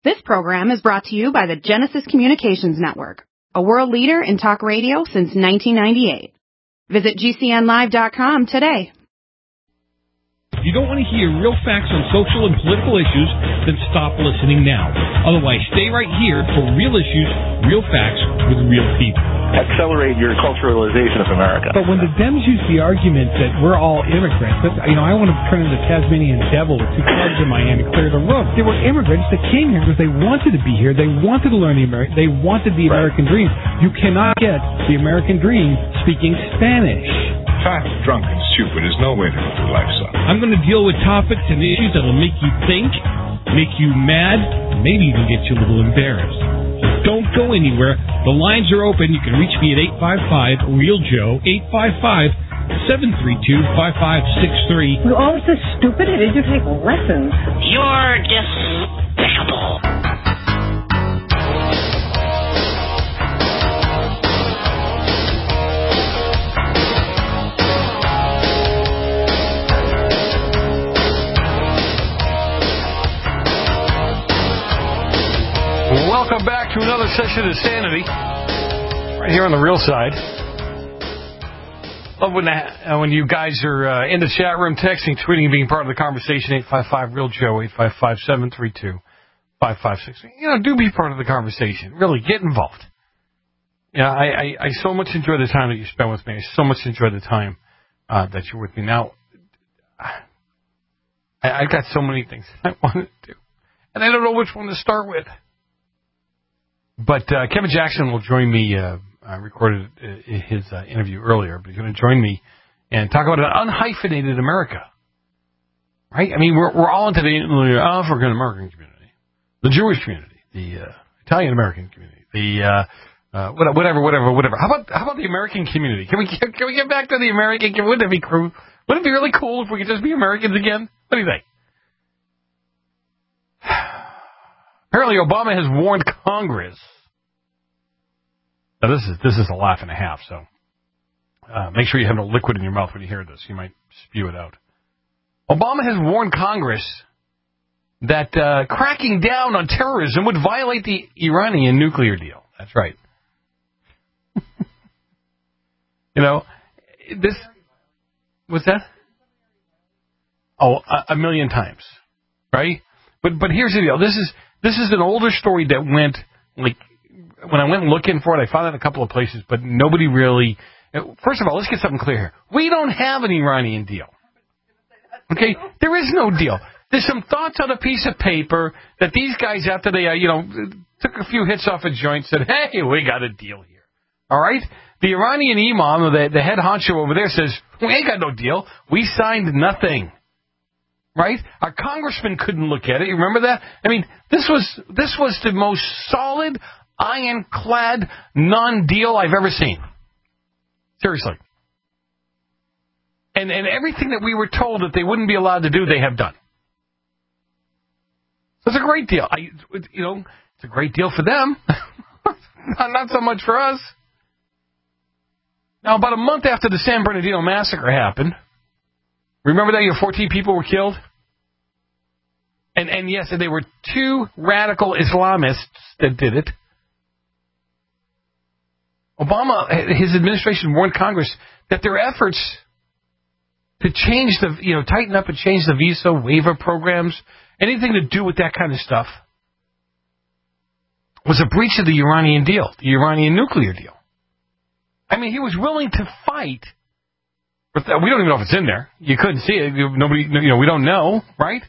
This program is brought to you by the Genesis Communications Network, a world leader in talk radio since 1998. Visit GCNlive.com today. If you don't want to hear real facts on social and political issues, then stop listening now. Otherwise, stay right here for real issues, real facts with real people. Accelerate your culturalization of America. But when the Dems use the argument that we're all immigrants, I want to turn into the Tasmanian devil with two clubs in my hand and clear the room. They were immigrants that came here because they wanted to be here. They wanted to learn they wanted the American dream. You cannot get the American dream speaking Spanish. Fat, drunk, and stupid is no way to go through life, son. I'm going to deal with topics and issues that will make you think, make you mad, maybe even get you a little embarrassed. Don't go anywhere. The lines are open. You can reach me at 855-REAL-JOE, 855-732-5563. You're always so stupid. Did you take lessons? You're despicable. Welcome back to another session of Sanity, right here on the real side. Love when you guys are in the chat room, texting, tweeting, and being part of the conversation. 855-REAL-JOE, 855-732-5563. Do be part of the conversation. Really, get involved. I so much enjoy the time that you spend with me. I so much enjoy the time that you're with me. Now, I got so many things I want to do, and I don't know which one to start with. But Kevin Jackson will join me. I recorded his interview earlier, but he's going to join me and talk about an unhyphenated America. Right? I mean, we're all into the African American community, the Jewish community, the Italian American community, the whatever. How about the American community? Can we get back to the American community? Wouldn't it be cool? Wouldn't it be really cool if we could just be Americans again? What do you think? Apparently, Obama has warned Congress. Now, this is a laugh and a half, so make sure you have no liquid in your mouth when you hear this. You might spew it out. Obama has warned Congress that cracking down on terrorism would violate the Iranian nuclear deal. That's right. This... What's that? Oh, a million times, right? But here's the deal. This is an older story that went, when I went looking for it, I found it in a couple of places, but nobody really... First of all, let's get something clear here. We don't have an Iranian deal. Okay? There is no deal. There's some thoughts on a piece of paper that these guys, after they, took a few hits off a joint, said, hey, we got a deal here. All right? The Iranian imam, the head honcho over there, says, we ain't got no deal. We signed nothing. Right? Our congressman couldn't look at it. You remember that? I mean, this was the most solid, ironclad, non-deal I've ever seen. Seriously. And everything that we were told that they wouldn't be allowed to do, they have done. So it's a great deal. It's a great deal for them. Not so much for us. Now, about a month after the San Bernardino massacre happened, remember that 14 people were killed? And yes, they were two radical Islamists that did it. Obama, his administration warned Congress that their efforts to change tighten up and change the visa waiver programs, anything to do with that kind of stuff, was a breach of the Iranian deal, the Iranian nuclear deal. I mean, he was willing to fight. We don't even know if it's in there. You couldn't see it. Nobody, we don't know, right?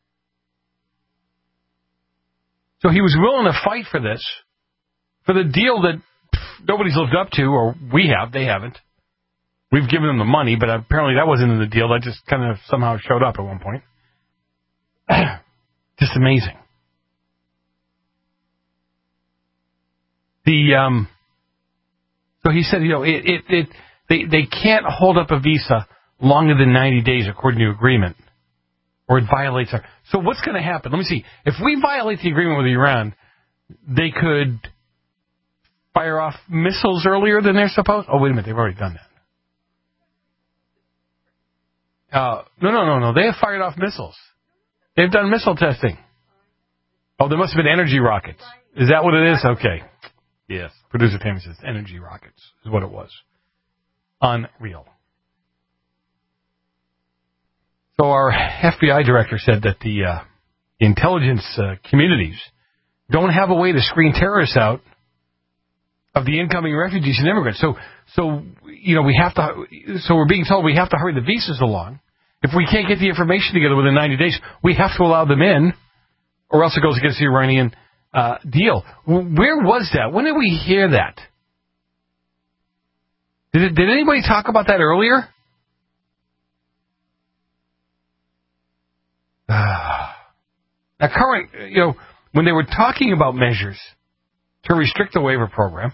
So he was willing to fight for this, for the deal that nobody's lived up to, or we have, they haven't. We've given them the money, but apparently that wasn't in the deal. That just kind of somehow showed up at one point. Just amazing. So he said, they can't hold up a visa longer than 90 days according to agreement, or it violates our... So what's going to happen? Let me see. If we violate the agreement with Iran, they could fire off missiles earlier than they're supposed... Oh, wait a minute. They've already done that. No. They have fired off missiles. They've done missile testing. Oh, there must have been energy rockets. Is that what it is? Okay. Yes. Producer Tammy says energy rockets is what it was. Unreal. So our FBI director said that the intelligence communities don't have a way to screen terrorists out of the incoming refugees and immigrants. So we have to. So we're being told we have to hurry the visas along. If we can't get the information together within 90 days, we have to allow them in, or else it goes against the Iranian deal. Where was that? When did we hear that? Did anybody talk about that earlier? Now, current, when they were talking about measures to restrict the waiver program,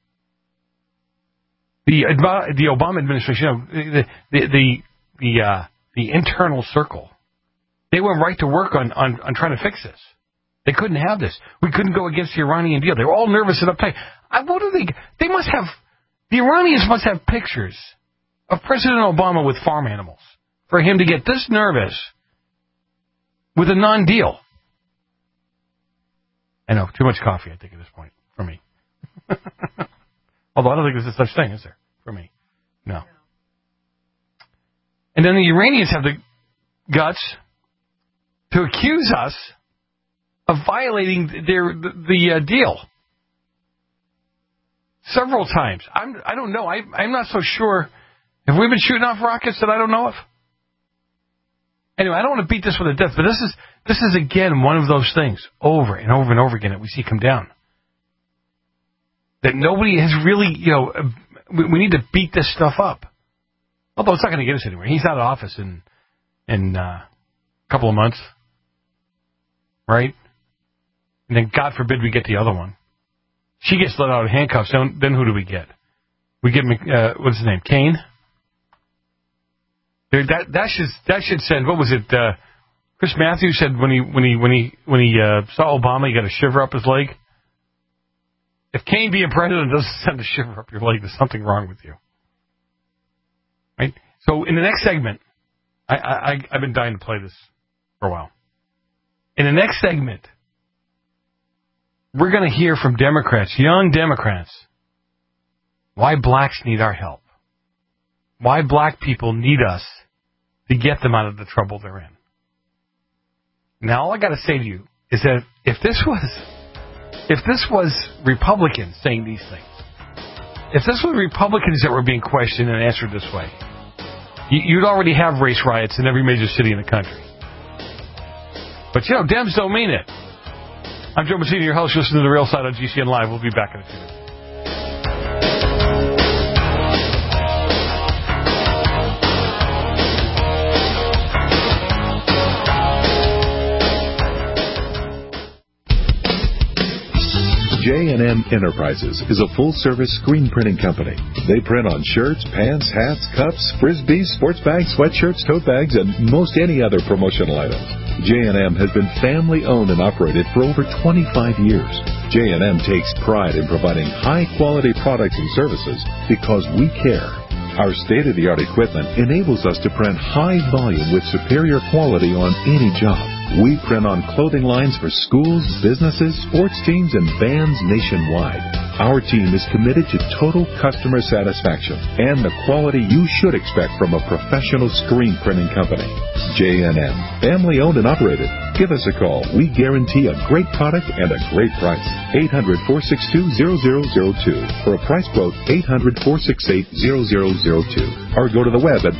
the Obama administration, the internal circle, they went right to work on trying to fix this. They couldn't have this. We couldn't go against the Iranian deal. They were all nervous and uptight. What do they must have, the Iranians must have pictures of President Obama with farm animals for him to get this nervous with a non-deal. I know, too much coffee, I think, at this point, for me. Although I don't think there's such thing, is there, for me? No. And then the Iranians have the guts to accuse us of violating the deal several times. I don't know. I'm not so sure. Have we been shooting off rockets that I don't know of? Anyway, I don't want to beat this one to death, but this is again one of those things over and over and over again that we see come down. That nobody has really, we need to beat this stuff up. Although it's not going to get us anywhere. He's out of office in a couple of months, right? And then God forbid we get the other one. She gets let out of handcuffs. Then who do we get? We get what's his name? Kane. That should send. What was it? Chris Matthews said when he saw Obama, he got a shiver up his leg. If Kane being president doesn't send a shiver up your leg, there's something wrong with you. Right? So in the next segment, I've been dying to play this for a while. In the next segment, we're going to hear from Democrats, young Democrats, why blacks need our help. Why black people need us to get them out of the trouble they're in. Now, all I got to say to you is that if this was Republicans saying these things, if this was Republicans that were being questioned and answered this way, you'd already have race riots in every major city in the country. But, Dems don't mean it. I'm Joe Messina, your host. Listen to The Real Side on GCN Live. We'll be back in a few minutes. J&M Enterprises is a full-service screen printing company. They print on shirts, pants, hats, cups, frisbees, sports bags, sweatshirts, tote bags, and most any other promotional items. J&M has been family-owned and operated for over 25 years. J&M takes pride in providing high-quality products and services because we care. Our state-of-the-art equipment enables us to print high volume with superior quality on any job. We print on clothing lines for schools, businesses, sports teams, and bands nationwide. Our team is committed to total customer satisfaction and the quality you should expect from a professional screen printing company. J&M, family-owned and operated. Give us a call. We guarantee a great product and a great price. 800-462-0002. For a price quote, 800-468-0002. Or go to the web at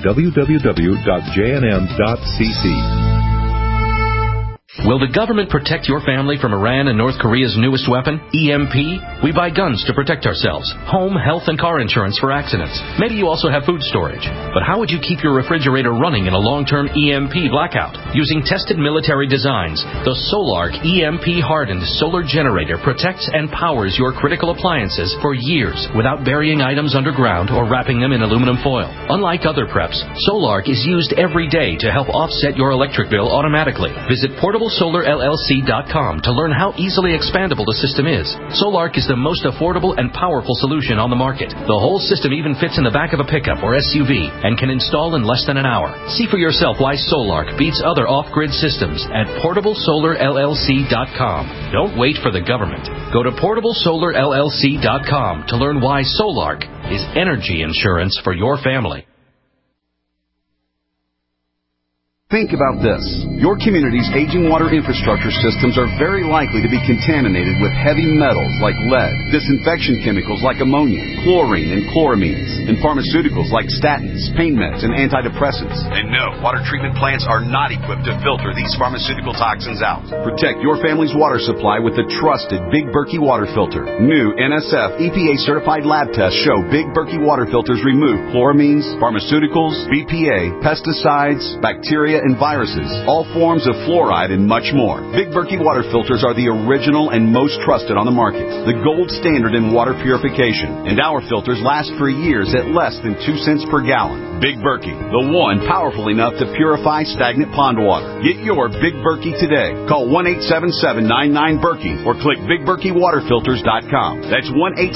www.jnm.cc. Will the government protect your family from Iran and North Korea's newest weapon, EMP? We buy guns to protect ourselves, home, health, and car insurance for accidents. Maybe you also have food storage. But how would you keep your refrigerator running in a long-term EMP blackout? Using tested military designs, the Solark EMP-hardened solar generator protects and powers your critical appliances for years without burying items underground or wrapping them in aluminum foil. Unlike other preps, Solark is used every day to help offset your electric bill automatically. Visit Portable PortableSolarLLC.com to learn how easily expandable the system is. Solark is the most affordable and powerful solution on the market. The whole system even fits in the back of a pickup or SUV and can install in less than an hour. See for yourself why Solark beats other off-grid systems at PortableSolarLLC.com. Don't wait for the government. Go to PortableSolarLLC.com to learn why Solark is energy insurance for your family. Think about this. Your community's aging water infrastructure systems are very likely to be contaminated with heavy metals like lead, disinfection chemicals like ammonia, chlorine and chloramines, and pharmaceuticals like statins, pain meds, and antidepressants. And no, water treatment plants are not equipped to filter these pharmaceutical toxins out. Protect your family's water supply with the trusted Big Berkey water filter. New NSF EPA-certified lab tests show Big Berkey water filters remove chloramines, pharmaceuticals, BPA, pesticides, bacteria, and viruses, all forms of fluoride, and much more. Big Berkey water filters are the original and most trusted on the market, the gold standard in water purification, and our filters last for years at less than 2 cents per gallon. Big Berkey, the one powerful enough to purify stagnant pond water. Get your Big Berkey today. Call 1-877-99-BERKEY or click BigBerkeyWaterFilters.com. That's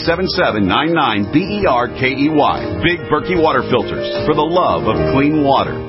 1-877-99-BERKEY. Big Berkey Water Filters, for the love of clean water.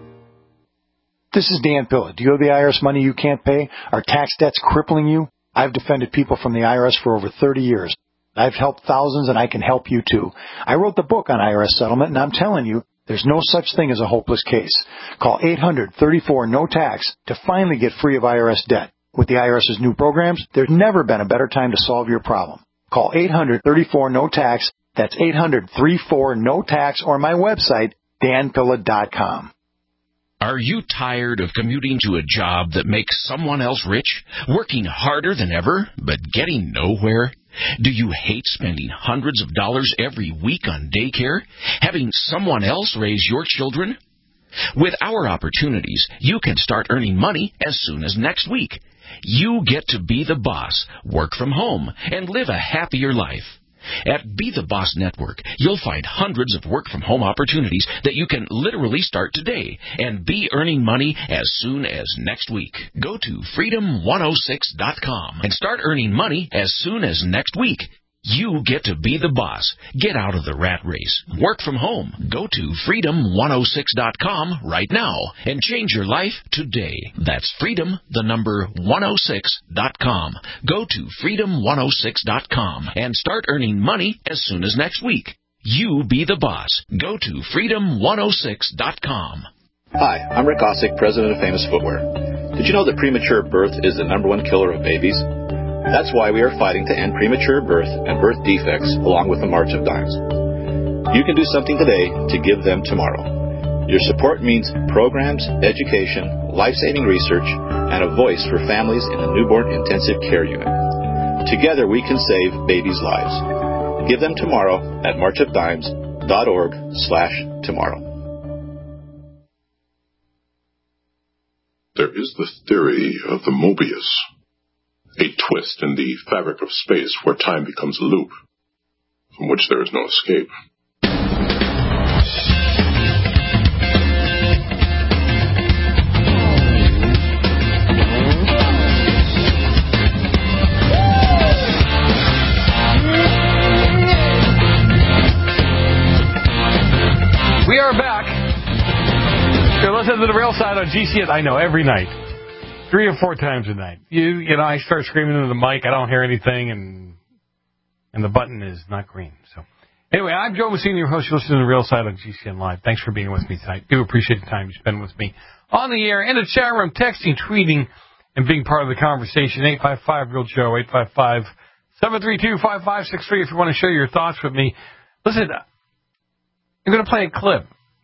This is Dan Pilla. Do you owe the IRS money you can't pay? Are tax debts crippling you? I've defended people from the IRS for over 30 years. I've helped thousands, and I can help you too. I wrote the book on IRS settlement, and I'm telling you, there's no such thing as a hopeless case. Call 800-34-NO-TAX to finally get free of IRS debt. With the IRS's new programs, there's never been a better time to solve your problem. Call 800-34-NO-TAX. That's 800-34-NO-TAX, or my website, danpilla.com. Are you tired of commuting to a job that makes someone else rich, working harder than ever, but getting nowhere? Do you hate spending hundreds of dollars every week on daycare, having someone else raise your children? With our opportunities, you can start earning money as soon as next week. You get to be the boss, work from home, and live a happier life. At Be the Boss Network, you'll find hundreds of work-from-home opportunities that you can literally start today and be earning money as soon as next week. Go to Freedom106.com and start earning money as soon as next week. You get to be the boss. Get out of the rat race. Work from home. Go to Freedom106.com right now and change your life today. That's Freedom106.com. Go to Freedom106.com and start earning money as soon as next week. You be the boss. Go to Freedom106.com. Hi, I'm Rick Osick, president of Famous Footwear. Did you know that premature birth is the #1 killer of babies? That's why we are fighting to end premature birth and birth defects along with the March of Dimes. You can do something today to give them tomorrow. Your support means programs, education, life-saving research, and a voice for families in a newborn intensive care unit. Together we can save babies' lives. Give them tomorrow at marchofdimes.org/tomorrow. There is the theory of the Mobius, a twist in the fabric of space where time becomes a loop, from which there is no escape. We are back. You're listening to The Real Side on GCN. I know, every night. 3 or 4 times a night. You know, I start screaming into the mic, I don't hear anything, and the button is not green. So, anyway, I'm Joe Messina, your host. You're listening to The Real Side on GCN Live. Thanks for being with me tonight. Do appreciate the time you spend with me on the air, in the chat room, texting, tweeting, and being part of the conversation. 855-REAL-JOE, 855-732-5563 if you want to share your thoughts with me. Listen, I'm going to play a clip.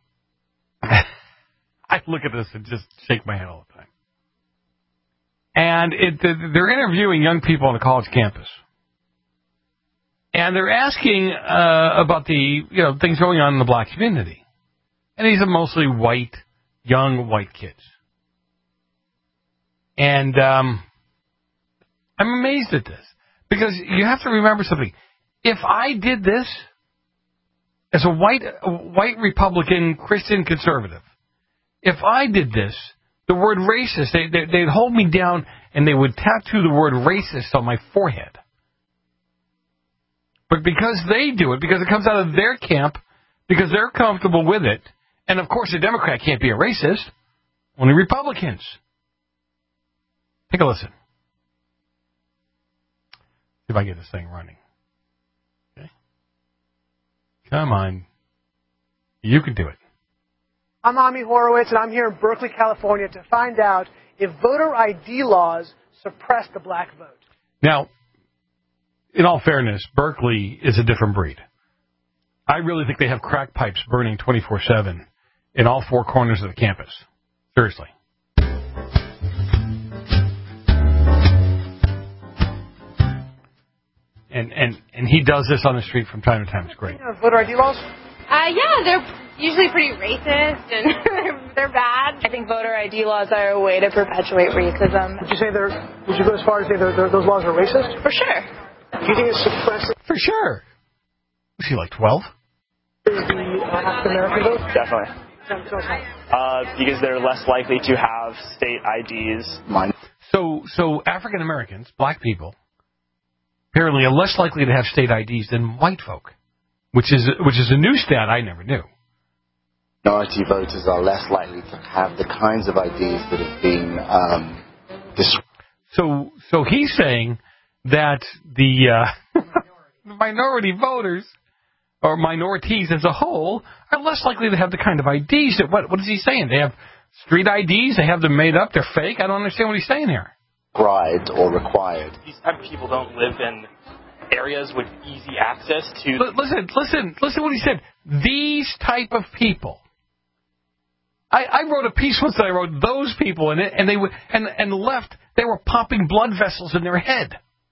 I look at this and just shake my head all the time. And they're interviewing young people on a college campus. And they're asking about the things going on in the black community. And these are mostly young white kids. And I'm amazed at this. Because you have to remember something. If I did this as a white Republican Christian conservative, if I did this the word racist. They'd hold me down and they would tattoo the word racist on my forehead. But because they do it, because it comes out of their camp, because they're comfortable with it, and of course a Democrat can't be a racist, only Republicans. Take a listen. See if I get this thing running. Okay. Come on. You can do it. I'm Ami Horowitz, and I'm here in Berkeley, California, to find out if voter ID laws suppress the black vote. Now, in all fairness, Berkeley is a different breed. I really think they have crack pipes burning 24/7 in all four corners of the campus. Seriously. And he does this on the street from time to time. It's great. Voter ID laws? Yeah, they're usually pretty racist and they're bad. I think voter ID laws are a way to perpetuate racism. Would you go as far as say those laws are racist? For sure. Do you think it's suppressing? For sure. Was he like 12? The African American vote? Definitely. Because they're less likely to have state IDs. So African Americans, black people, apparently are less likely to have state IDs than white folk, which is a new stat I never knew. Minority voters are less likely to have the kinds of IDs that have been So he's saying that the minority voters, or minorities as a whole, are less likely to have the kind of IDs that, what is he saying? They have street IDs, they have them made up, they're fake? I don't understand what he's saying here. Required. These type of people don't live in areas with easy access to... Listen what he said. These type of people. I wrote a piece once that I wrote those people in it, and they left, they were popping blood vessels in their head.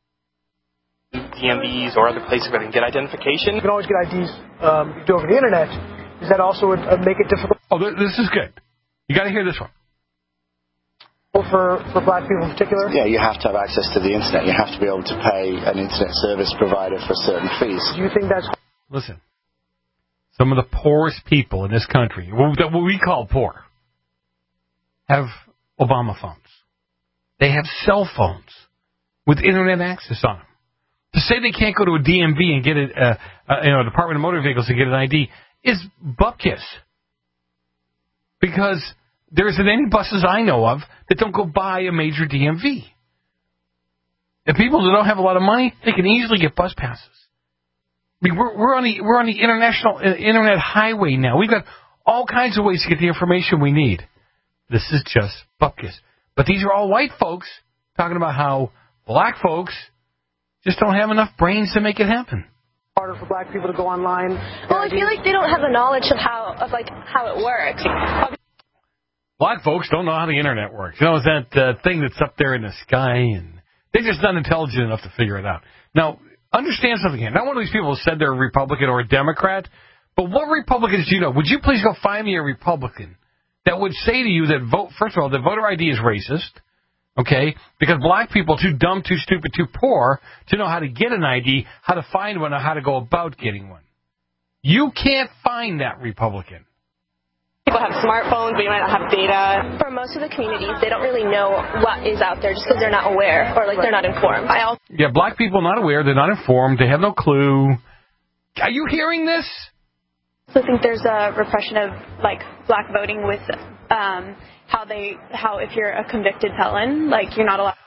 DMVs or other places where they can get identification. You can always get IDs do over the internet. Does that also make it difficult? Oh, this is good. You got to hear this one. For black people in particular? Yeah, you have to have access to the internet. You have to be able to pay an internet service provider for certain fees. Do you think that's... Listen, some of the poorest people in this country, what we call poor, have Obama phones. They have cell phones with internet access on them. To say they can't go to a DMV and get a Department of Motor Vehicles and get an ID is bupkis. Because there isn't any buses I know of that don't go by a major DMV. And people who don't have a lot of money, they can easily get bus passes. I mean, we're on the international internet highway now. We've got all kinds of ways to get the information we need. This is just bupkis. But these are all white folks talking about how black folks just don't have enough brains to make it happen. Harder for black people to go online. Well, I feel like they don't have the knowledge of how it works. Black folks don't know how the internet works. You know, it's that thing that's up there in the sky, and they're just not intelligent enough to figure it out. Now, understand something here. Not one of these people said they're a Republican or a Democrat, but what Republicans do you know? Would you please go find me a Republican that would say to you that first of all, that voter ID is racist, okay, because black people are too dumb, too stupid, too poor to know how to get an ID, how to find one, or how to go about getting one. You can't find that Republican. People have smartphones, but you might not have data. For most of the communities, they don't really know what is out there just because they're not aware or they're not informed. Yeah, black people not aware, they're not informed, they have no clue. Are you hearing this? I think there's a repression of black voting with how if you're a convicted felon, you're not allowed.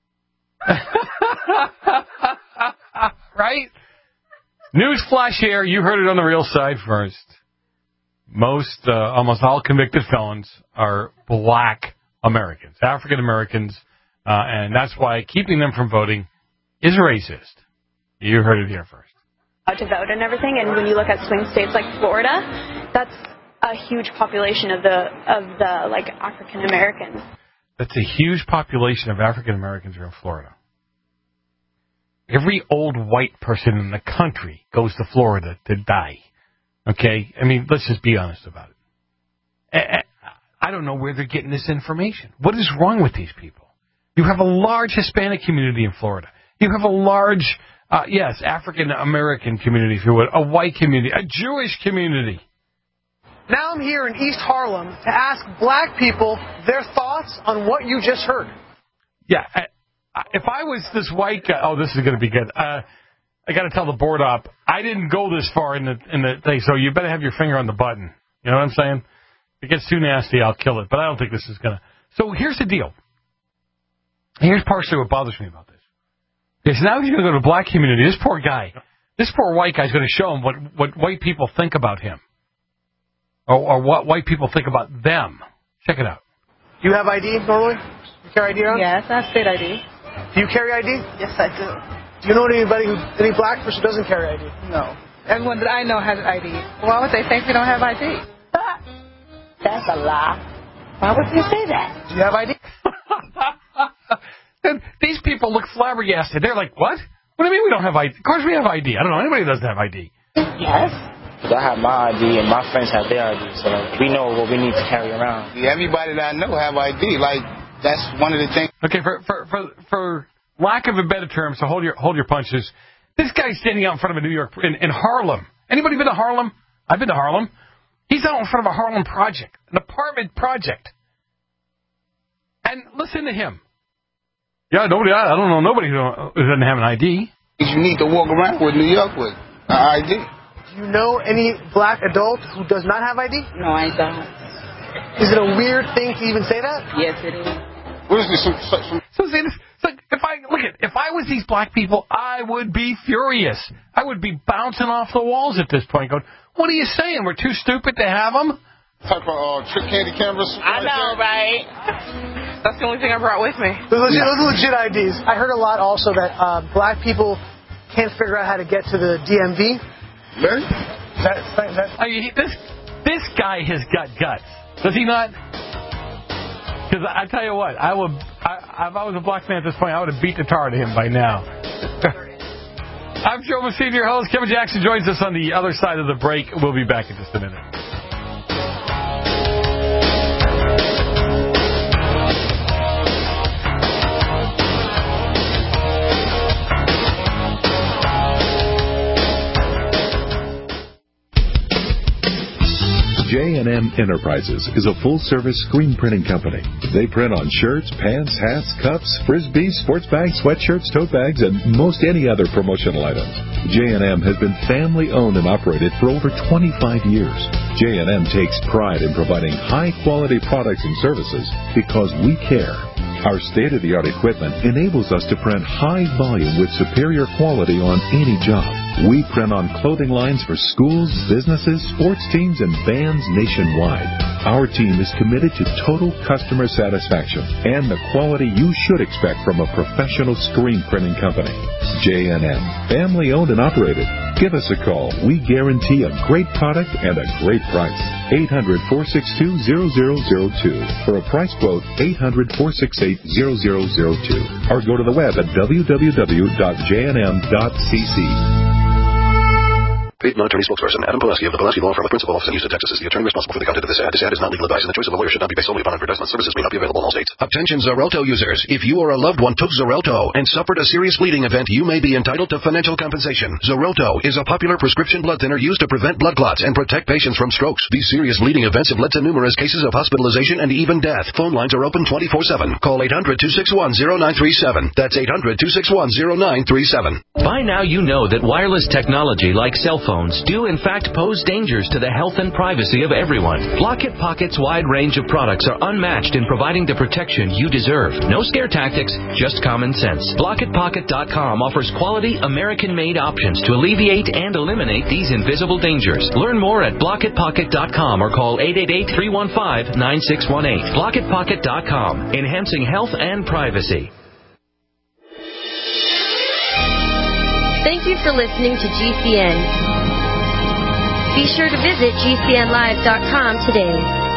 Right? News flash here. You heard it on the real side first. Almost all convicted felons are black Americans, African Americans, and that's why keeping them from voting is racist. You heard it here first. To vote and everything, and when you look at swing states like Florida, that's a huge population of the African Americans. That's a huge population of African Americans are in Florida. Every old white person in the country goes to Florida to die. Okay? I mean, let's just be honest about it. I don't know where they're getting this information. What is wrong with these people? You have a large Hispanic community in Florida. You have a large, African American community, if you would, a white community, a Jewish community. Now I'm here in East Harlem to ask black people their thoughts on what you just heard. Yeah, if I was this white guy, this is going to be good. I got to tell the board op, I didn't go this far in the thing, so you better have your finger on the button. You know what I'm saying? If it gets too nasty, I'll kill it. But I don't think this is going to. So here's the deal. Here's partially what bothers me about this. Okay, so now he's going to go to the black community. This poor guy, this poor white guy is going to show him what white people think about him. Or what white people think about them. Check it out. Do you have ID normally? You carry ID around? Yes, I have state ID. Do you carry ID? Yes, I do. Do you know any black person who doesn't carry ID? No. Everyone that I know has ID. Why would they think we don't have ID? That's a lie. Why would you say that? Do you have ID? These people look flabbergasted. They're like, what? What do you mean we don't have ID? Of course we have ID. I don't know anybody who doesn't have ID. Yes. Because I have my ID and my friends have their ID, so we know what we need to carry around. Everybody that I know have ID. Like, that's one of the things. Okay, for lack of a better term, so hold your punches. This guy's standing out in front of a New York in Harlem. Anybody been to Harlem? I've been to Harlem. He's out in front of a Harlem project, an apartment project. And listen to him. Yeah, I don't know nobody who doesn't have an ID. You need to walk around with New York with an ID. Do you know any black adult who does not have ID? No, I don't. Is it a weird thing to even say that? Yes, it is. What is this? So see, if I was these black people, I would be furious. I would be bouncing off the walls at this point, going, "What are you saying? We're too stupid to have them?" Type of trick candy cameras. I know, right? That's the only thing I brought with me. Those are legit IDs. I heard a lot also that black people can't figure out how to get to the DMV. Really? This guy has got guts. Does he not? Because I tell you what, if I was a black man at this point, I would have beat the tar out of him by now. I'm Joe Messina, your host. Kevin Jackson joins us on the other side of the break. We'll be back in just a minute. J&M Enterprises is a full-service screen printing company. They print on shirts, pants, hats, cups, frisbees, sports bags, sweatshirts, tote bags, and most any other promotional items. J&M has been family-owned and operated for over 25 years. J&M takes pride in providing high-quality products and services because we care. Our state-of-the-art equipment enables us to print high volume with superior quality on any job. We print on clothing lines for schools, businesses, sports teams, and bands nationwide. Our team is committed to total customer satisfaction and the quality you should expect from a professional screen printing company. J&M, family owned and operated. Give us a call. We guarantee a great product and a great price. 800-462-0002. For a price quote, 800-468-0002. Or go to the web at www.jnm.cc. Paid non-attorney spokesperson Adam Pulaski of the Pulaski Law Firm of Principal Office in Houston, Texas is the attorney responsible for the content of this ad. This ad is not legal advice, and the choice of a lawyer should not be based solely upon advertisement. Services may not be available in all states. Attention Xarelto users. If you or a loved one took Xarelto and suffered a serious bleeding event, you may be entitled to financial compensation. Xarelto is a popular prescription blood thinner used to prevent blood clots and protect patients from strokes. These serious bleeding events have led to numerous cases of hospitalization and even death. Phone lines are open 24/7. Call 800-261-0937. That's 800-261-0937. By now you know that wireless technology like cell phones do in fact pose dangers to the health and privacy of everyone. Blockit Pocket's wide range of products are unmatched in providing the protection you deserve. No scare tactics, just common sense. BlockitPocket.com offers quality American-made options to alleviate and eliminate these invisible dangers. Learn more at BlockitPocket.com or call 888-315-9618. BlockitPocket.com, enhancing health and privacy. Thank you for listening to GCN. Be sure to visit GCNlive.com today.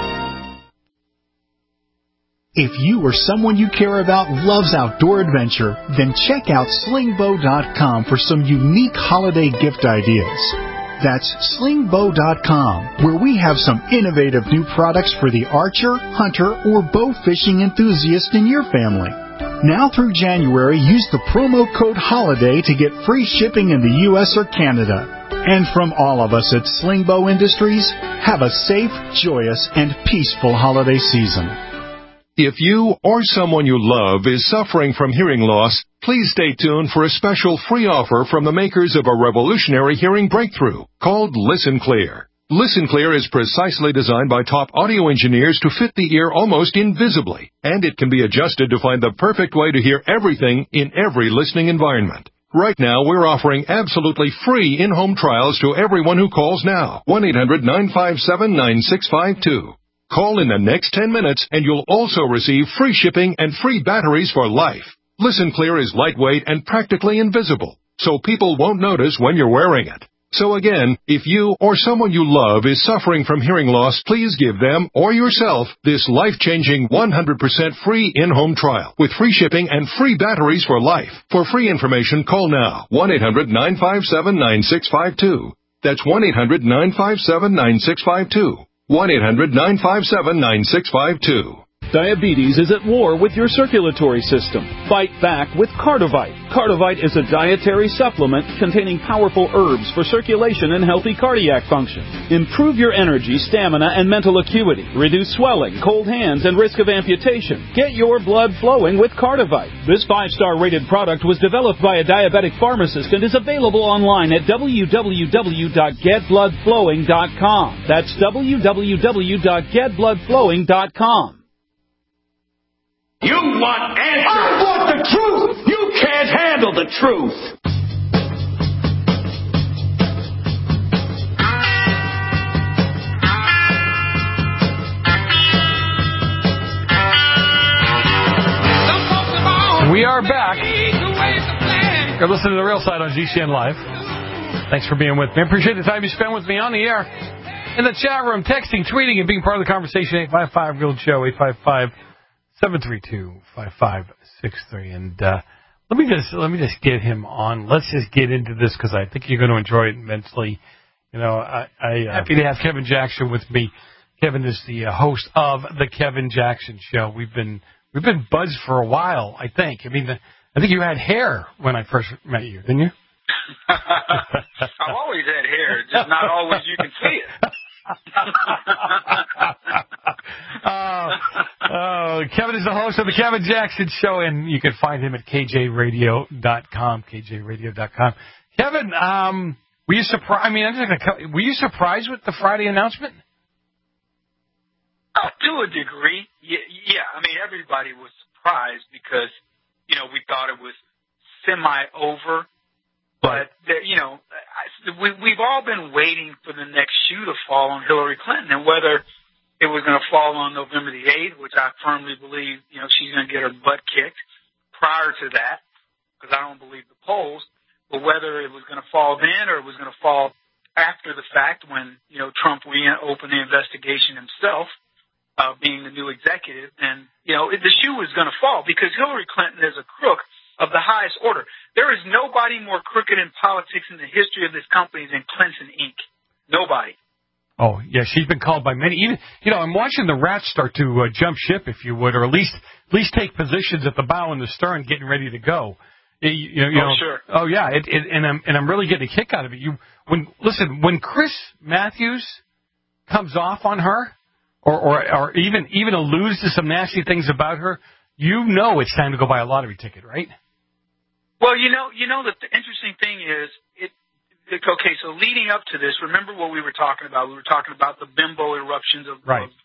If you or someone you care about loves outdoor adventure, then check out slingbow.com for some unique holiday gift ideas. That's slingbow.com, where we have some innovative new products for the archer, hunter, or bow fishing enthusiast in your family. Now through January, use the promo code HOLIDAY to get free shipping in the U.S. or Canada. And from all of us at Slingbow Industries, have a safe, joyous, and peaceful holiday season. If you or someone you love is suffering from hearing loss, please stay tuned for a special free offer from the makers of a revolutionary hearing breakthrough called Listen Clear. Listen Clear is precisely designed by top audio engineers to fit the ear almost invisibly, and it can be adjusted to find the perfect way to hear everything in every listening environment. Right now, we're offering absolutely free in-home trials to everyone who calls now. 1-800-957-9652. Call in the next 10 minutes, and you'll also receive free shipping and free batteries for life. Listen Clear is lightweight and practically invisible, so people won't notice when you're wearing it. So again, if you or someone you love is suffering from hearing loss, please give them or yourself this life-changing 100% free in-home trial with free shipping and free batteries for life. For free information, call now. 1-800-957-9652. That's 1-800-957-9652. 1-800-957-9652. Diabetes is at war with your circulatory system. Fight back with Cardivite. Cardivite is a dietary supplement containing powerful herbs for circulation and healthy cardiac function. Improve your energy, stamina, and mental acuity. Reduce swelling, cold hands, and risk of amputation. Get your blood flowing with Cardivite. This 5-star rated product was developed by a diabetic pharmacist and is available online at www.getbloodflowing.com. That's www.getbloodflowing.com. You want answers. I want the truth. You can't handle the truth. We are back. You're listening to The Real Side on GCN Live. Thanks for being with me. I appreciate the time you spent with me on the air. In the chat room, texting, tweeting, and being part of the conversation, 855-REAL-SHOW, 855-732-5563. And let me just get him on. Let's just get into this because I think you're going to enjoy it immensely. You know, I'm happy to have Kevin Jackson with me. Kevin is the host of the Kevin Jackson Show. We've been buds for a while, I think. I mean, I think you had hair when I first met you, didn't you? I've always had hair, just not always you can see it. Kevin is the host of the Kevin Jackson Show, and you can find him at kjradio.com. kjradio.com. Kevin, were you surprised? I mean, were you surprised with the Friday announcement? To a degree, yeah. I mean, everybody was surprised because we thought it was semi-over. But, we've all been waiting for the next shoe to fall on Hillary Clinton, and whether it was going to fall on November the 8th, which I firmly believe, she's going to get her butt kicked prior to that, because I don't believe the polls, but whether it was going to fall then or it was going to fall after the fact when, Trump reopened the investigation himself, being the new executive, and, the shoe was going to fall because Hillary Clinton is a crook of the highest order. There is nobody more crooked in politics in the history of this company than Clinton Inc. Nobody. Oh, yeah, she's been called by many. Even, I'm watching the rats start to jump ship, if you would, or at least take positions at the bow and the stern, getting ready to go. Sure. Oh, yeah, and I'm really getting a kick out of it. When Chris Matthews comes off on her, or even alludes to some nasty things about her, it's time to go buy a lottery ticket, right? Well, that the interesting thing is, okay, so leading up to this, remember what we were talking about? We were talking about the bimbo eruptions of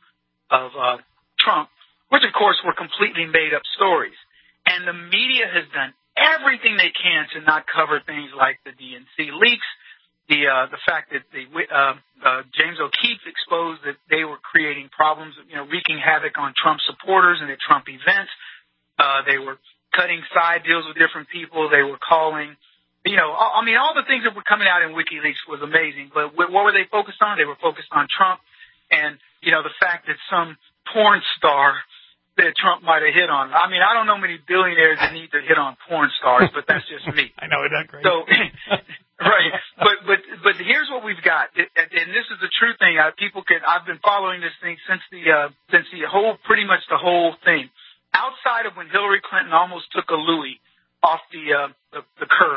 Trump, which, of course, were completely made-up stories. And the media has done everything they can to not cover things like the DNC leaks, the fact that James O'Keefe exposed that they were creating problems, wreaking havoc on Trump supporters and at Trump events. They were cutting side deals with different people. They were calling, all the things that were coming out in WikiLeaks was amazing. But what were they focused on? They were focused on Trump and, the fact that some porn star that Trump might have hit on. I mean, I don't know many billionaires that need to hit on porn stars, but that's just me. I know, isn't that great? So, right. But here's what we've got. And this is the true thing. I've been following this thing since pretty much the whole thing. Outside of when Hillary Clinton almost took a Louis off the curb,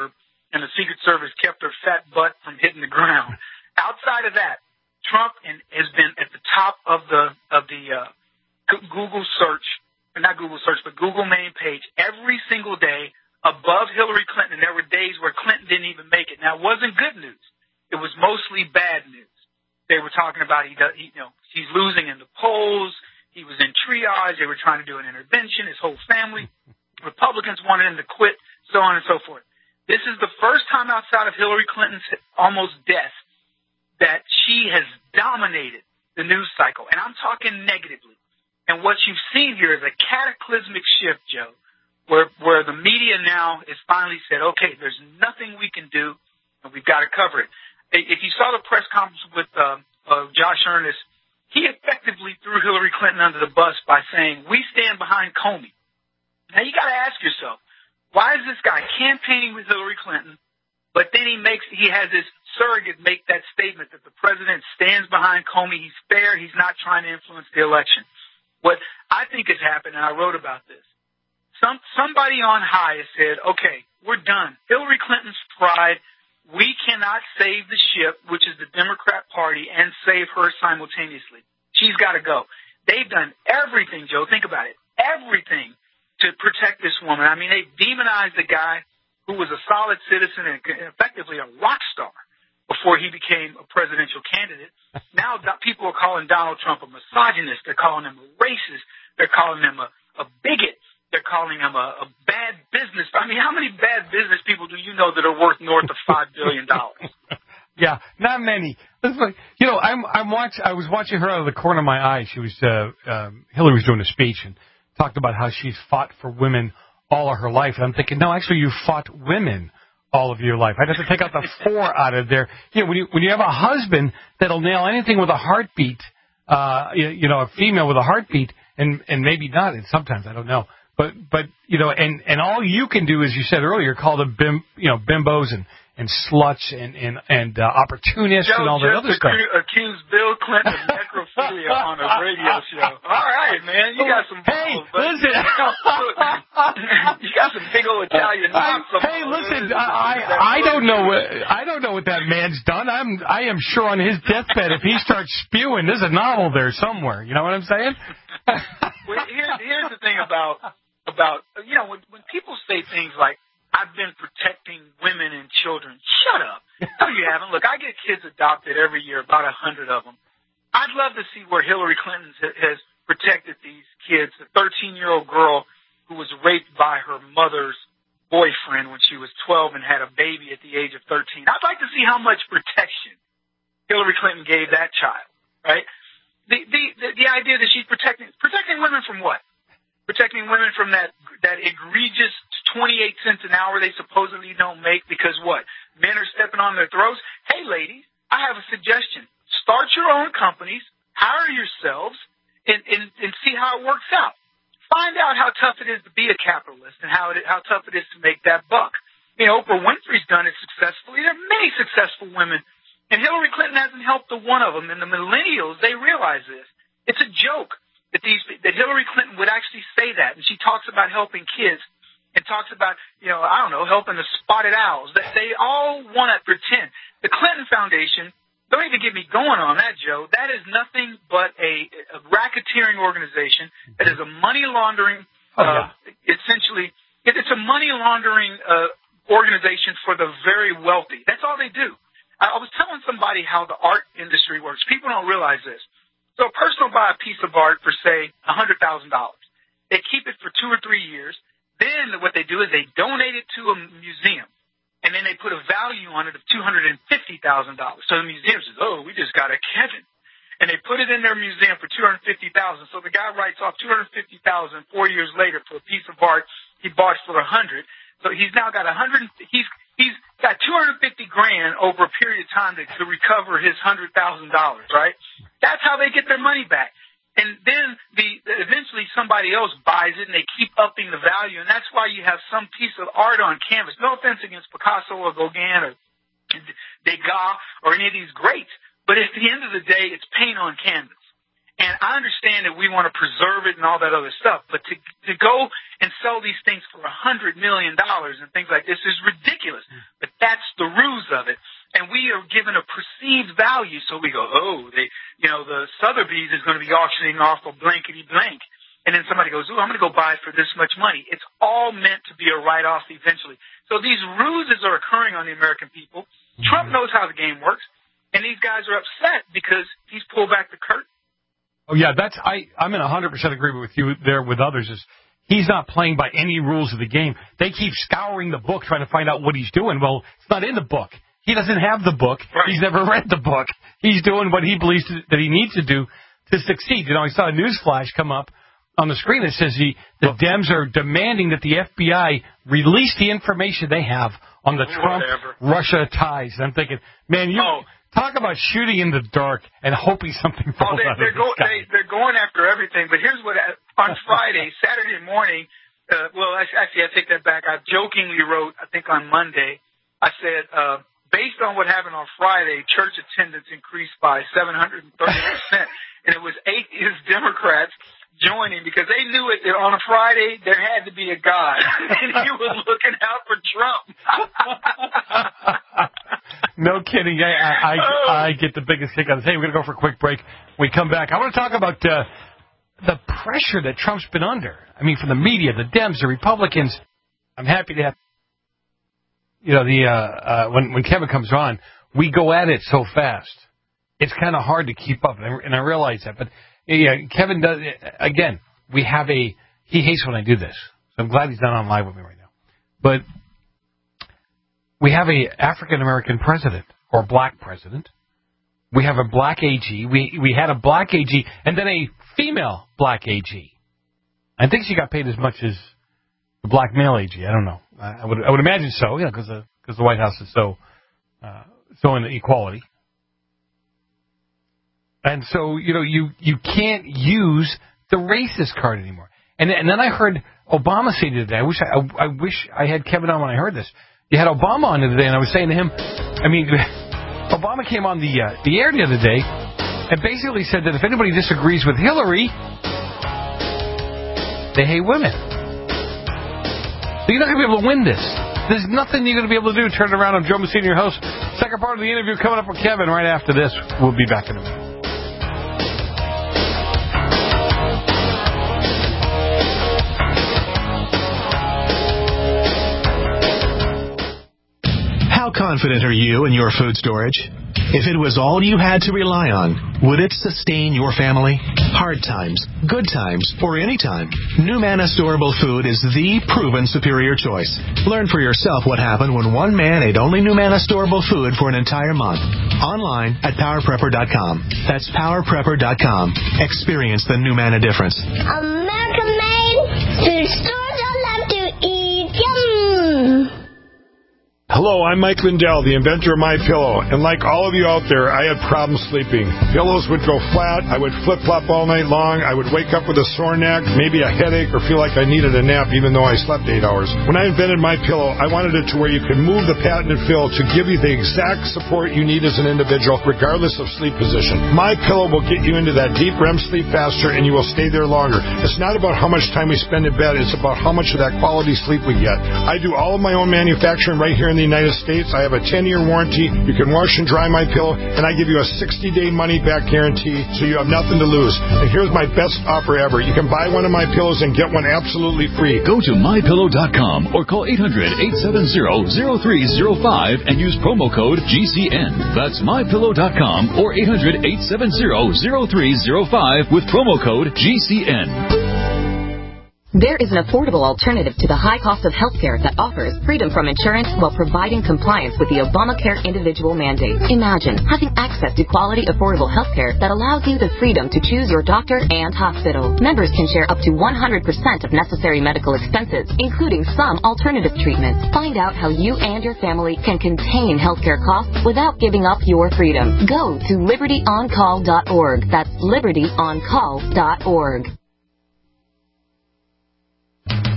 and the Secret Service kept her fat butt from hitting the ground. Outside of that, Trump has been at the top of the Google search, not Google search, but Google main page every single day above Hillary Clinton. And there were days where Clinton didn't even make it. Now, it wasn't good news. It was mostly bad news. They were talking about he's losing in the polls. He was in triage. They were trying to do an intervention. His whole family. Republicans wanted him to quit, so on and so forth. This is the first time outside of Hillary Clinton's almost death that she has dominated the news cycle. And I'm talking negatively. And what you've seen here is a cataclysmic shift, Joe, where the media now has finally said, okay, there's nothing we can do, and we've got to cover it. If you saw the press conference with Josh Earnest, he effectively threw Hillary Clinton under the bus by saying, we stand behind Comey. Now, you got to ask yourself, why is this guy campaigning with Hillary Clinton, but then he has this surrogate make that statement that the president stands behind Comey, he's fair, he's not trying to influence the election. What I think has happened, and I wrote about this, somebody on high has said, okay, we're done. Hillary Clinton's tried. We cannot save the ship, which is the Democrat Party, and save her simultaneously. She's got to go. They've done everything, Joe. Think about it. Everything to protect this woman. I mean, they demonized the guy who was a solid citizen and effectively a rock star before he became a presidential candidate. Now people are calling Donald Trump a misogynist. They're calling him a racist. They're calling him a bigot. They're calling him a bad business. I mean, how many bad business people do you know that are worth north of $5 billion? Yeah, not many. I was watching her out of the corner of my eye. She was Hillary was doing a speech and talked about how she's fought for women all of her life. And I'm thinking, no, actually, you fought women all of your life. I'd have to take out the 4 out of there. When you have a husband that'll nail anything with a heartbeat, a female with a heartbeat, and maybe not, and sometimes I don't know. But and all you can do, as you said earlier, call them bimbos and sluts and opportunists and all that other stuff. Accuse Bill Clinton of necrophilia on a radio show. All right, man, you got some balls. Hey, listen, you got some big old Italian knocks. Hey, listen, I don't know what that man's done. I am sure on his deathbed, if he starts spewing, there's a novel there somewhere. You know what I'm saying? Well, here's the thing about when people say things like, I've been protecting women and children. Shut up. No, you haven't. Look, I get kids adopted every year, about 100 of them. I'd love to see where Hillary Clinton has protected these kids. A 13-year-old girl who was raped by her mother's boyfriend when she was 12 and had a baby at the age of 13. I'd like to see how much protection Hillary Clinton gave that child, right? The idea that she's protecting women from what? Protecting women from that egregious 28 cents an hour they supposedly don't make because what? Men are stepping on their throats? Hey, ladies, I have a suggestion. Start your own companies, hire yourselves, and see how it works out. Find out how tough it is to be a capitalist and how tough it is to make that buck. Oprah Winfrey's done it successfully. There are many successful women, and Hillary Clinton hasn't helped a one of them. And the millennials, they realize this. It's a joke that Hillary Clinton would actually say that. And she talks about helping kids and talks about, helping the spotted owls. They all want to pretend. The Clinton Foundation, don't even get me going on that, Joe. That is nothing but a racketeering organization that is a money laundering, essentially, it's a money laundering organization for the very wealthy. That's all they do. I was telling somebody how the art industry works. People don't realize this. So a person will buy a piece of art for, say, $100,000. They keep it for 2 or 3 years. Then what they do is they donate it to a museum, and then they put a value on it of $250,000. So the museum says, oh, we just got a Kevin. And they put it in their museum for $250,000. So the guy writes off $250,000 4 years later for a piece of art he bought for $100,000. So he's now got he's got $250,000 over a period of time to recover his $100,000, right? That's how they get their money back. And then eventually somebody else buys it, and they keep upping the value. And that's why you have some piece of art on canvas. No offense against Picasso or Gauguin or Degas or any of these greats, but at the end of the day, it's paint on canvas. And I understand that we want to preserve it and all that other stuff, but to go and sell these things for $100 million and things like this is ridiculous. But given a perceived value. So we go, the Sotheby's is going to be auctioning off a blankety blank. And then somebody goes, I'm going to go buy it for this much money. It's all meant to be a write-off eventually. So these ruses are occurring on the American people. Trump knows how the game works, and these guys are upset because he's pulled back the curtain. Oh, yeah, I'm in 100% agreement with you there with others. He's not playing by any rules of the game. They keep scouring the book trying to find out what he's doing. Well, it's not in the book. He doesn't have the book. Right. He's never read the book. He's doing what he believes that he needs to do to succeed. You know, I saw a news flash come up on the screen that says the Dems are demanding that the FBI release the information they have on the Trump-Russia ties. And I'm thinking, man, talk about shooting in the dark and hoping something falls out of the sky. They're going after everything. But here's what, on Friday, Saturday morning, actually, I take that back. I jokingly wrote, I think on Monday, I said, based on what happened on Friday, church attendance increased by 730%. And it was 8 Democrats joining because they knew it that on a Friday there had to be a God, and he was looking out for Trump. No kidding. I get the biggest kick out of this. Hey, we're going to go for a quick break. When we come back, I want to talk about the pressure that Trump's been under. I mean, from the media, the Dems, the Republicans. I'm happy to have, when Kevin comes on, we go at it so fast. It's kind of hard to keep up, and I realize that. But yeah, Kevin does, again, he hates when I do this. So I'm glad he's not on live with me right now. But we have a African-American president, or black president. We have a black AG. We had a black AG, and then a female black AG. I think she got paid as much as the black male AG. I don't know. I would imagine so, because the White House is so in equality. And so, you can't use the racist card anymore. And then I heard Obama say today, I wish I had Kevin on when I heard this. You had Obama on today, and I was saying to him, Obama came on the air the other day and basically said that if anybody disagrees with Hillary, they hate women. So you're not going to be able to win this. There's nothing you're going to be able to do. Turn it around. I'm Joe Messina, your host. Second part of the interview coming up with Kevin right after this. We'll be back in a minute. How confident are you in your food storage? If it was all you had to rely on, would it sustain your family? Hard times, good times, or any time, NuManna Storable Food is the proven superior choice. Learn for yourself what happened when one man ate only NuManna Storable Food for an entire month. Online at PowerPrepper.com. That's PowerPrepper.com. Experience the NuManna difference. American made food stores I love to eat. Yum! Hello, I'm Mike Lindell, the inventor of MyPillow, and like all of you out there, I had problems sleeping. Pillows would go flat, I would flip-flop all night long, I would wake up with a sore neck, maybe a headache, or feel like I needed a nap even though I slept 8 hours. When I invented MyPillow, I wanted it to where you could move the patented fill to give you the exact support you need as an individual, regardless of sleep position. MyPillow will get you into that deep REM sleep faster, and you will stay there longer. It's not about how much time we spend in bed, it's about how much of that quality sleep we get. I do all of my own manufacturing right here in the United States. I have a 10-year warranty. You can wash and dry MyPillow, and I give you a 60-day money-back guarantee, so you have nothing to lose. And here's my best offer ever. You can buy one of my pillows and get one absolutely free. Go to MyPillow.com or call 800-870-0305 and use promo code GCN. That's MyPillow.com or 800-870-0305 with promo code GCN. There is an affordable alternative to the high cost of healthcare that offers freedom from insurance while providing compliance with the Obamacare individual mandate. Imagine having access to quality, affordable healthcare that allows you the freedom to choose your doctor and hospital. Members can share up to 100% of necessary medical expenses, including some alternative treatments. Find out how you and your family can contain healthcare costs without giving up your freedom. Go to libertyoncall.org. That's libertyoncall.org.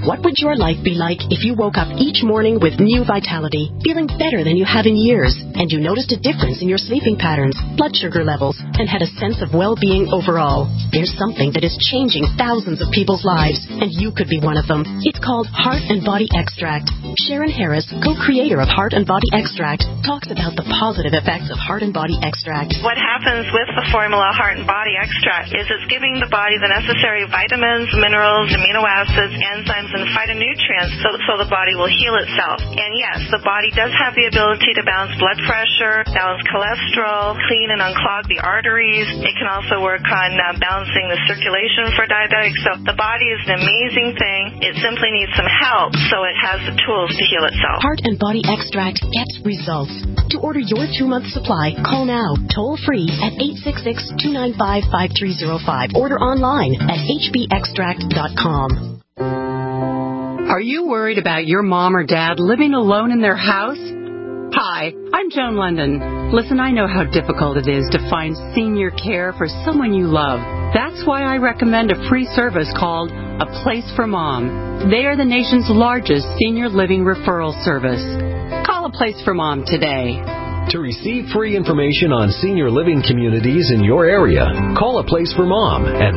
What would your life be like if you woke up each morning with new vitality, feeling better than you have in years, and you noticed a difference in your sleeping patterns, blood sugar levels, and had a sense of well-being overall? There's something that is changing thousands of people's lives, and you could be one of them. It's called Heart and Body Extract. Sharon Harris, co-creator of Heart and Body Extract, talks about the positive effects of Heart and Body Extract. What happens with the formula Heart and Body Extract is it's giving the body the necessary vitamins, minerals, amino acids, enzymes, and phytonutrients so the body will heal itself. And yes, the body does have the ability to balance blood pressure, balance cholesterol, clean and unclog the arteries. It can also work on balancing the circulation for diabetics. So the body is an amazing thing. It simply needs some help so it has the tools to heal itself. Heart and Body Extract gets results. To order your 2-month supply, call now, toll free at 866-295-5305. Order online at hbextract.com. Are you worried about your mom or dad living alone in their house? Hi, I'm Joan London. Listen, I know how difficult it is to find senior care for someone you love. That's why I recommend a free service called A Place for Mom. They are the nation's largest senior living referral service. Call A Place for Mom today. To receive free information on senior living communities in your area, call A Place for Mom at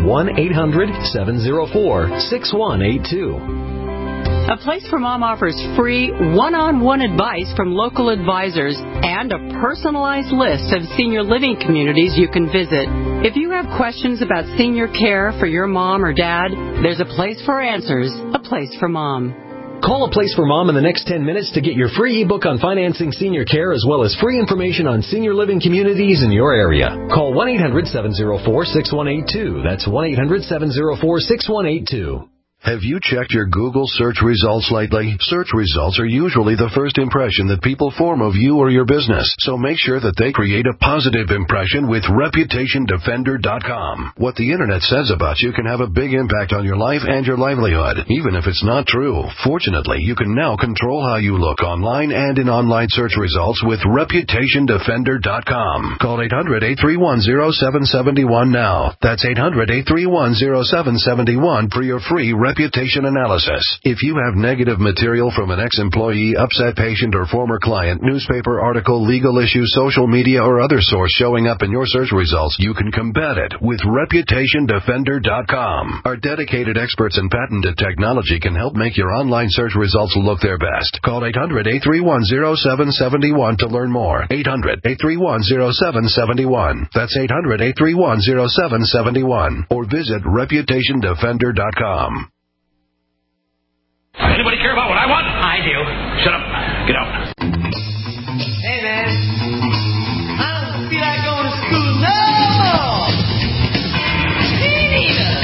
1-800-704-6182. A Place for Mom offers free one-on-one advice from local advisors and a personalized list of senior living communities you can visit. If you have questions about senior care for your mom or dad, there's a place for answers, A Place for Mom. Call A Place for Mom in the next 10 minutes to get your free ebook on financing senior care as well as free information on senior living communities in your area. Call 1-800-704-6182. That's 1-800-704-6182. Have you checked your Google search results lately? Search results are usually the first impression that people form of you or your business, so make sure that they create a positive impression with ReputationDefender.com. What the Internet says about you can have a big impact on your life and your livelihood, even if it's not true. Fortunately, you can now control how you look online and in online search results with ReputationDefender.com. Call 800-831-0771 now. That's 800-831-0771 for your free reputation analysis. If you have negative material from an ex-employee, upset patient, or former client, newspaper article, legal issue, social media, or other source showing up in your search results, you can combat it with ReputationDefender.com. Our dedicated experts in patented technology can help make your online search results look their best. Call 800-831-0771 to learn more. 800-831-0771. That's 800-831-0771. Or visit ReputationDefender.com. Anybody care about what I want? I do. Shut up. Get out. Hey, man. I don't feel like going to school no more. Me neither.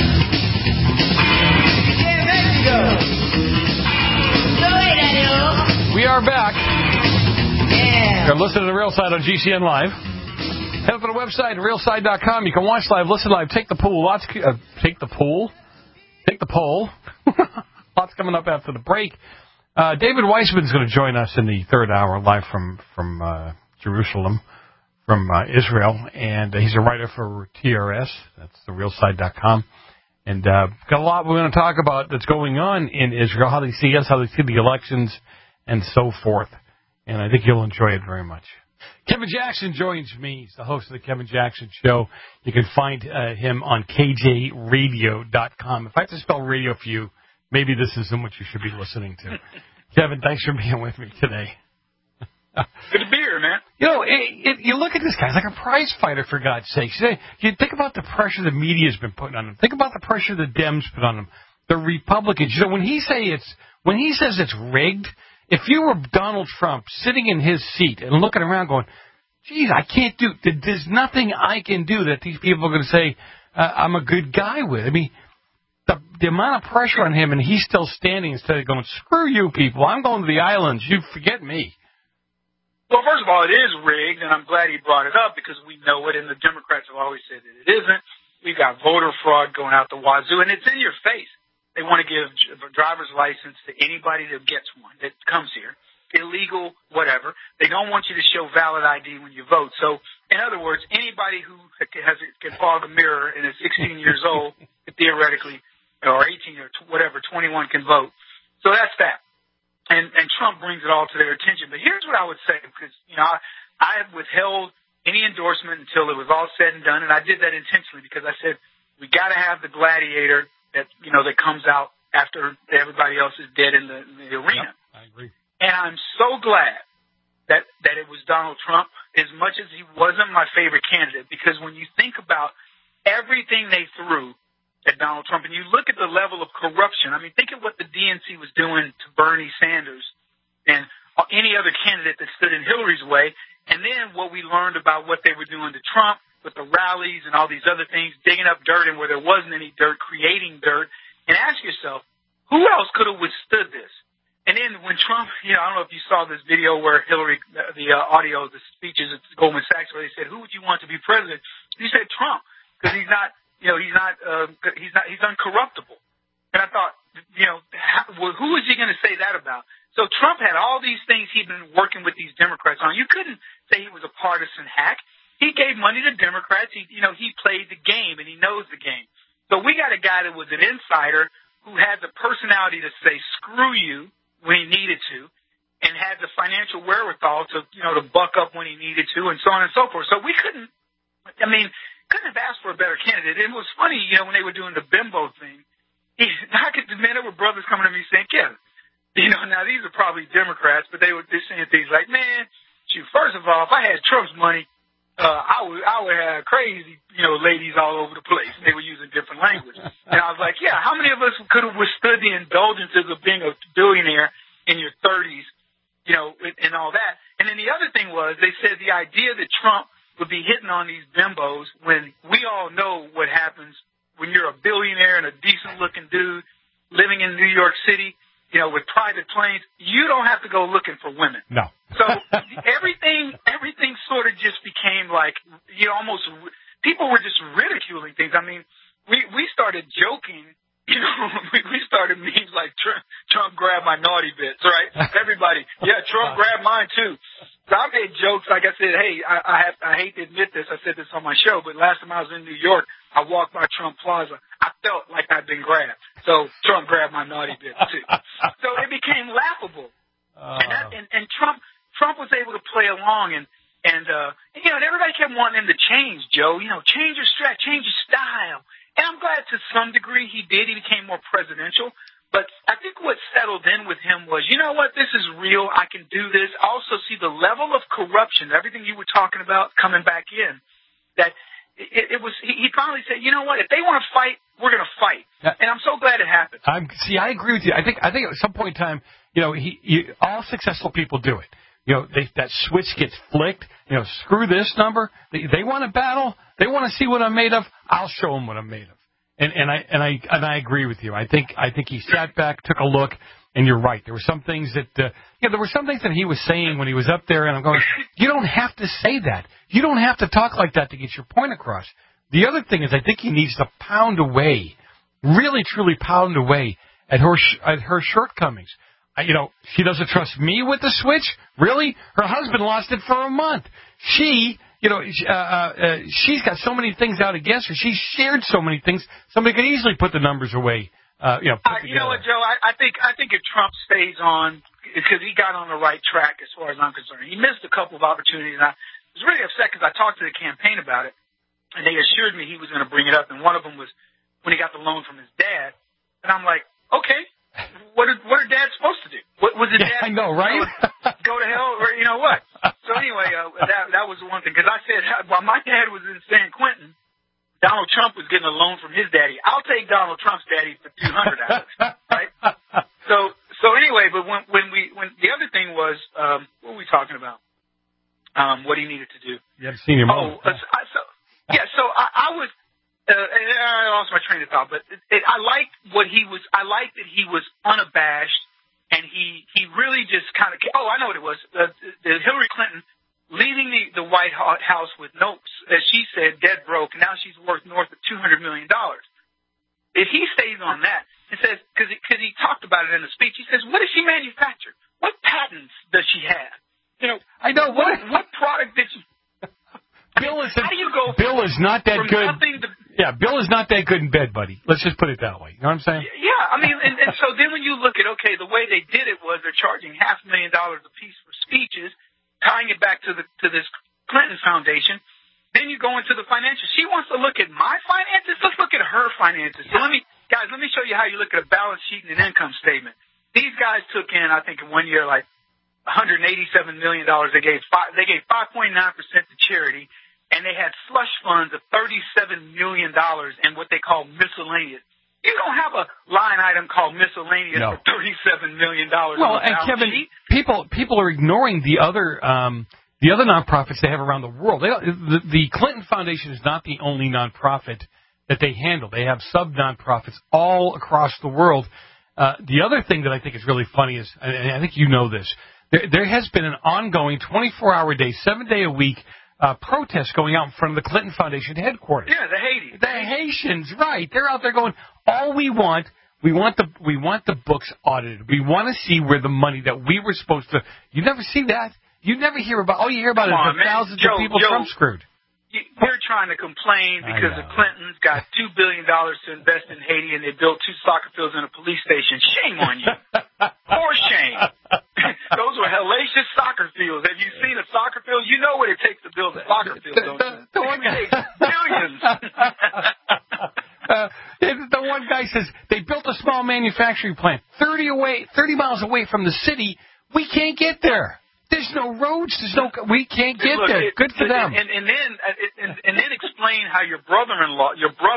Yeah, Mexico. No way, Daddy. We are back. Yeah. You're listening to The Real Side on GCN Live. Head up to the website, realside.com. You can watch live, listen live, take the poll. Take the poll. Lots coming up after the break. David Weissman's going to join us in the third hour, live from Jerusalem, from Israel, and he's a writer for TRS. That's therealside.com, and got a lot we're going to talk about that's going on in Israel, how they see us, how they see the elections, and so forth. And I think you'll enjoy it very much. Kevin Jackson joins me. He's the host of the Kevin Jackson Show. You can find him on KJRadio.com. If I have to spell radio for you, maybe this isn't what you should be listening to. Kevin, thanks for being with me today. Good to be here, man. You know, you look at this guy, he's like a prize fighter, for God's sake. You think about the pressure the media's been putting on him. Think about the pressure the Dems put on him. The Republicans. You know, when he says it's rigged, if you were Donald Trump sitting in his seat and looking around going, geez, I can't do, there's nothing I can do that these people are going to say I'm a good guy with. I mean, the amount of pressure on him, and he's still standing instead of going, screw you people, I'm going to the islands, you forget me. Well, first of all, it is rigged, and I'm glad he brought it up because we know it, and the Democrats have always said that it isn't. We've got voter fraud going out the wazoo, and it's in your face. They want to give a driver's license to anybody that gets one, that comes here. Illegal, whatever. They don't want you to show valid ID when you vote. So, in other words, anybody who can fog a mirror and is 16 years old, theoretically, or 18 or whatever, 21 can vote. So that's that. And Trump brings it all to their attention. But here's what I would say, because, I have withheld any endorsement until it was all said and done, and I did that intentionally because I said we got to have the gladiator that comes out after everybody else is dead in the arena. Yep, I agree. And I'm so glad that it was Donald Trump, as much as he wasn't my favorite candidate, because when you think about everything they threw at Donald Trump, and you look at the level of corruption, I mean, think of what the DNC was doing to Bernie Sanders and any other candidate that stood in Hillary's way, and then what we learned about what they were doing to Trump with the rallies and all these other things, digging up dirt and where there wasn't any dirt, creating dirt, and ask yourself, who else could have withstood this? And then when Trump, I don't know if you saw this video where Hillary, the audio, the speeches at Goldman Sachs, where they said, "Who would you want to be president?" He said Trump, because he's uncorruptible. And I thought, who is he going to say that about? So Trump had all these things he'd been working with these Democrats on. You couldn't say he was a partisan hack. He gave money to Democrats. He played the game and he knows the game. So we got a guy that was an insider who had the personality to say "screw you" when he needed to, and had the financial wherewithal to buck up when he needed to, and so on and so forth. So we couldn't have asked for a better candidate. It was funny, when they were doing the bimbo thing, there were brothers coming to me saying, "Yeah, now these are probably Democrats, but they're saying things like, man, shoot, first of all, if I had Trump's money, I would have crazy, ladies all over the place." They were using different language. And I was like, yeah, how many of us could have withstood the indulgences of being a billionaire in your 30s, and all that? And then the other thing was, they said the idea that Trump would be hitting on these bimbos when we all know what happens when you're a billionaire and a decent-looking dude living in New York City, with private planes. You don't have to go looking for women. No. So everything sort of just became like, almost people were just ridiculing things. I mean, we started joking, we started memes like Trump grabbed my naughty bits, right? Everybody, yeah, Trump grabbed mine too. So I made jokes like I said, hey, I hate to admit this, I said this on my show, but last time I was in New York, I walked by Trump Plaza. I felt like I'd been grabbed. So Trump grabbed my naughty bits too. So it became laughable. And Trump was able to play along, and everybody kept wanting him to change, Joe. Change your strat, change your style. And I'm glad to some degree he did. He became more presidential. But I think what settled in with him was, you know what, this is real. I can do this. I also see the level of corruption, everything you were talking about coming back in, that it was. He finally said, you know what, if they want to fight, we're going to fight. Yeah. And I'm so glad it happened. I agree with you. I think at some point in time, all successful people do it. That switch gets flicked. Screw this number. They want to battle. They want to see what I'm made of. I'll show them what I'm made of. And I agree with you. I think he sat back, took a look, and you're right. There were some things that there were some things that he was saying when he was up there, and I'm going, you don't have to say that. You don't have to talk like that to get your point across. The other thing is, I think he needs to pound away, really truly pound away at her shortcomings. She doesn't trust me with the switch. Really? Her husband lost it for a month. She's got so many things out against her. She shared so many things. Somebody could easily put the numbers away. You know what, Joe? I think if Trump stays on, because he got on the right track as far as I'm concerned. He missed a couple of opportunities. And I was really upset because I talked to the campaign about it, and they assured me he was going to bring it up. And one of them was when he got the loan from his dad. And I'm like, okay. What are dads supposed to do? What was it? Yeah, I know, right? Go to hell, or what? So anyway, that was the one thing, because I said, while my dad was in San Quentin, Donald Trump was getting a loan from his daddy. I'll take Donald Trump's daddy for $200, right? So anyway, but when the other thing was, what were we talking about? What he needed to do? You haven't seen your mom. So I was. I lost my train of thought, but I liked what he was. I liked that he was unabashed, and he really just kind of. Oh, I know what it was. Hillary Clinton leaving the White House with no, as she said, dead broke, and now she's worth north of $200 million. If he stays on that and says, because he talked about it in the speech, he says, what does she manufacture? What patents does she have? I know what product did she? Bill is not that good. Yeah, Bill is not that good in bed, buddy. Let's just put it that way. You know what I'm saying? Yeah, I mean, and so then when you look at, okay, the way they did it was they're charging $500,000 a piece for speeches, tying it back to this Clinton Foundation. Then you go into the financials. She wants to look at my finances. Let's look at her finances. So let me show you how you look at a balance sheet and an income statement. These guys took in, I think, in 1 year, like $187 million. They gave 5.9% to charity, and they had slush funds of $37 million in what they call miscellaneous. You don't have a line item called miscellaneous for $37 million. Well, and Kevin, people are ignoring the other nonprofits they have around the world. The Clinton Foundation is not the only nonprofit that they handle. They have sub-nonprofits all across the world. The other thing that I think is really funny is, and I think you know this, there has been an ongoing 24-hour day, 7-day-a-week protest going out in front of the Clinton Foundation headquarters. Yeah, the Haitians. The Haitians, right. They're out there going, all we want the books audited. We want to see where the money that we were supposed to. You never see that. You never hear about. All you hear about is the thousands of people Trump screwed. You're trying to complain because the Clintons got $2 billion to invest in Haiti, and they built 2 soccer fields and a police station. Shame on you. For shame. Those were hellacious soccer fields. Have you seen a soccer field? You know what it takes to build a soccer field, don't you? The one guy, millions. The one guy says they built a small manufacturing plant 30 miles away from the city. We can't get there. There's no roads. We can't get there. Good for them. And then explain how your brother-in-law,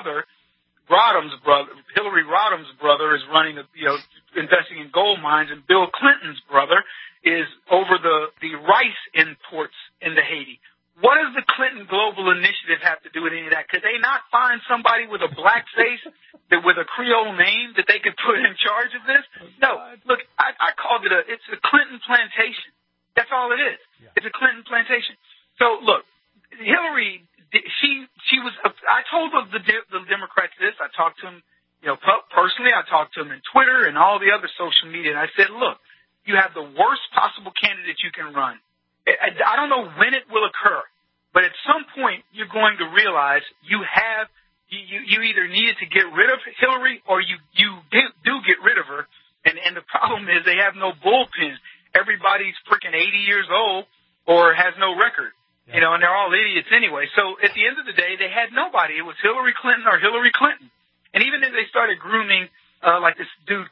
Hillary Rodham's brother, is running, investing in gold mines, and Bill Clinton's brother is over the rice imports into Haiti. What does the Clinton Global Initiative have to do with any of that? Could they not find somebody with a black face, with a Creole name, that they could put in charge of this? No. Look, I called it's a Clinton plantation. That's all it is. Yeah. It's a Clinton plantation. So, look, Hillary, she was. I told the Democrats this. I talked to them, personally. I talked to them in Twitter and all the other social media. And I said, look, you have the worst possible candidate you can run. I don't know when it will occur, but at some point you're going to realize you either needed to get rid of Hillary or you do get rid of her. And the problem is they have no bullpen. Everybody's freaking 80 years old or has no record, and they're all idiots anyway. So at the end of the day, they had nobody. It was Hillary Clinton or Hillary Clinton. And even as they started grooming, like this dude,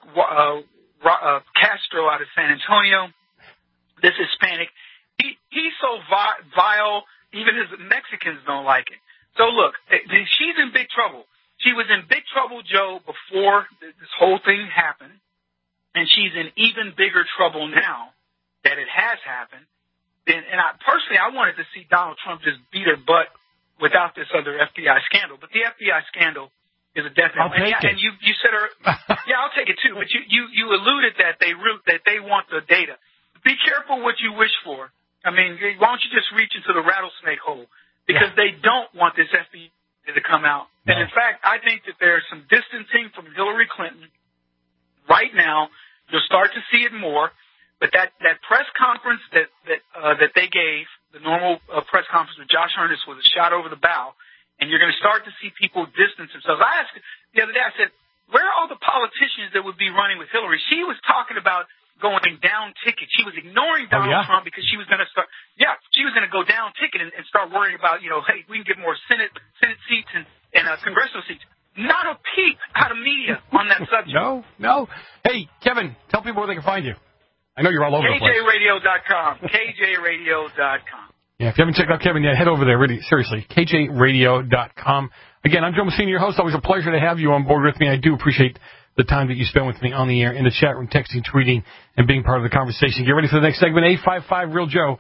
Castro out of San Antonio, this Hispanic, he's so vile, even his Mexicans don't like it. So look, she's in big trouble. She was in big trouble, Joe, before this whole thing happened. And she's in even bigger trouble now that it has happened. And I wanted to see Donald Trump just beat her butt without this other FBI scandal. But the FBI scandal is a definite. I'll take it. And you said, yeah, I'll take it too. But you alluded that they want the data. Be careful what you wish for. I mean, why don't you just reach into the rattlesnake hole? Because they don't want this FBI to come out. No. And in fact, I think that there's some distancing from Hillary Clinton. Right now, you'll start to see it more, but that press conference that they gave, the normal press conference with Josh Earnest, was a shot over the bow, and you're going to start to see people distance themselves. I asked the other day, I said, where are all the politicians that would be running with Hillary? She was talking about going down ticket. She was ignoring Donald Trump because she was going to go down ticket and start worrying about, hey, we can get more Senate seats and congressional seats. Not a peep out of media on that subject. No. Hey, Kevin, tell people where they can find you. I know you're all over the place. KJRadio.com. KJRadio.com. Yeah, if you haven't checked out Kevin yet, head over there. Really, seriously. KJRadio.com. Again, I'm Joe Messina, your host. Always a pleasure to have you on board with me. I do appreciate the time that you spend with me on the air, in the chat room, texting, tweeting, and being part of the conversation. Get ready for the next segment. 855-REAL-JOE.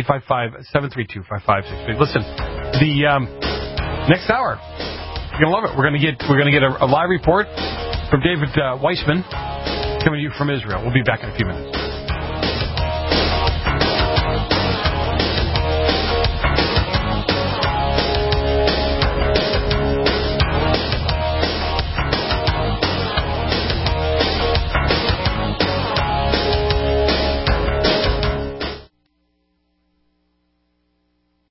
855-732-5568. Listen, the next hour, you're gonna love it. We're gonna get a live report from David Weissman coming to you from Israel. We'll be back in a few minutes.